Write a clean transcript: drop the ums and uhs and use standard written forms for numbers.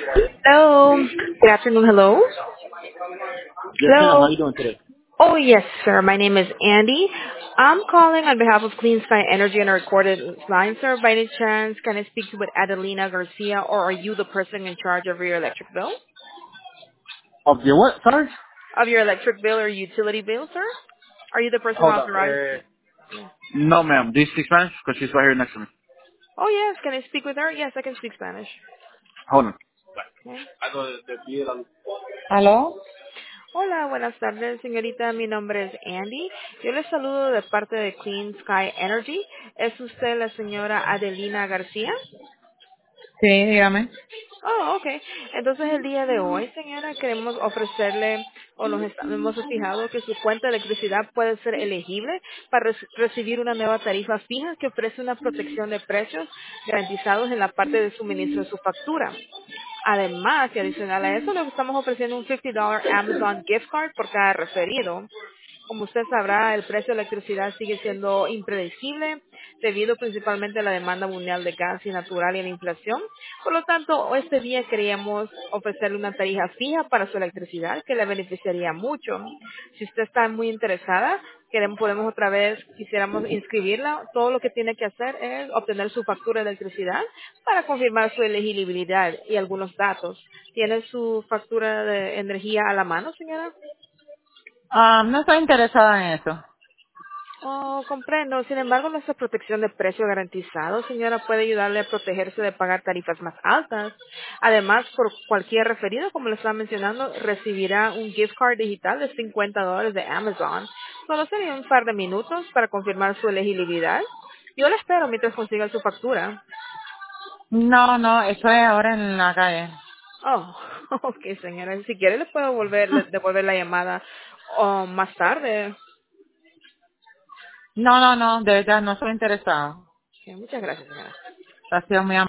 Hello. Good afternoon. Hello. Yes, ma'am. How Hello. you doing today? Oh, yes, sir. My name is Andy. I'm calling on behalf of Clean Sky Energy and a recorded line, sir. By any chance, can I speak with Adelina Garcia, or are you the person in charge of your electric bill? Of your what? Sorry? Of your electric bill or utility bill, sir? Are you the person Hold on. authorized? Yeah. No, ma'am. Do you speak Spanish? Because she's right here next to me. Oh, yes. Can I speak with her? Yes, I can speak Spanish. Hold on. Okay. ¿Aló? Hola, buenas tardes, señorita. Mi nombre es Andy. Yo les saludo de parte de Clean Sky Energy. ¿Es usted la señora Adelina García? Sí, dígame. Oh, ok. Entonces el día de hoy, señora, queremos ofrecerle o hemos fijado que su cuenta de electricidad puede ser elegible para recibir una nueva tarifa fija que ofrece una protección de precios garantizados en la parte de suministro de su factura. Además, y adicional a eso, le estamos ofreciendo un $50 Amazon gift card por cada referido. Como usted sabrá, el precio de la electricidad sigue siendo impredecible debido principalmente a la demanda mundial de gas y natural y a la inflación. Por lo tanto, este día queríamos ofrecerle una tarifa fija para su electricidad que le beneficiaría mucho. Si usted está muy interesada, podemos otra vez, quisiéramos inscribirla. Todo lo que tiene que hacer es obtener su factura de electricidad para confirmar su elegibilidad y algunos datos. ¿Tiene su factura de energía a la mano, señora? No estoy interesada en eso. Oh, comprendo. Sin embargo, nuestra protección de precio garantizado, señora, puede ayudarle a protegerse de pagar tarifas más altas. Además, por cualquier referido, como le estaba mencionando, recibirá un gift card digital de $50 de Amazon. Solo sería un par de minutos para confirmar su elegibilidad. Yo le espero mientras consiga su factura. No, no, estoy ahora en la calle. Oh, ok, señora. Si quiere, le puedo devolver la llamada más tarde. No, no, no, de verdad no estoy interesada. Ok, muchas gracias, señora. Ha sido muy amable.